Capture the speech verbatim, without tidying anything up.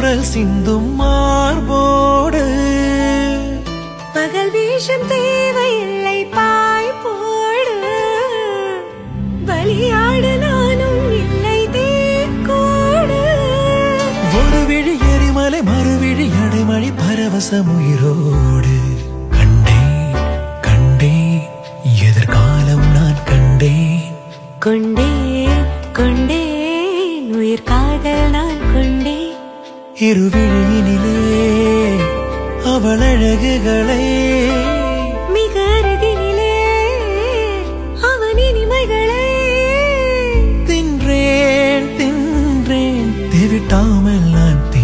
குரல் சிந்தும் மார்போடு பகல் வேஷம் தேவையில்லை பாய் போடு பலியாடு நானும் இல்லை தேக்கோடு ஒரு விழி எரிமலை மறுவிழி அடைமழி பரவசம் உயிரோடு கண்டே கண்டே எதிர்காலம் நான் கண்டே கொண்டே கொண்டே உயிர் காதல் நான் கொண்டே இருவிழியினிலே அவள் அழகுகளை மிக அருகினிலே அவன் இனிமைகளை தின்றேன் தின்றேன் தெவிட்டாமல் நான்